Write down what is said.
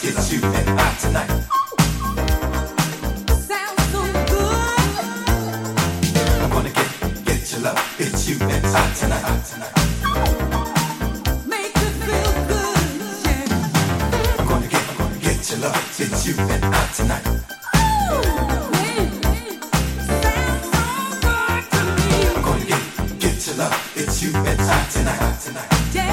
It's you and I tonight. Sounds so good. I'm gonna get your love. It's you and I tonight. Make me feel good. Yeah. I'm gonna get your love. It's you and I tonight. Sounds so good to me. I'm gonna get your love. It's you and I tonight. Yeah.